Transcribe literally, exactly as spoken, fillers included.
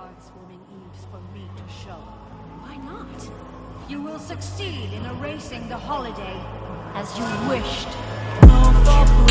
heartwarming eves for me to show. Why not? You will succeed in erasing the holiday as you wished. No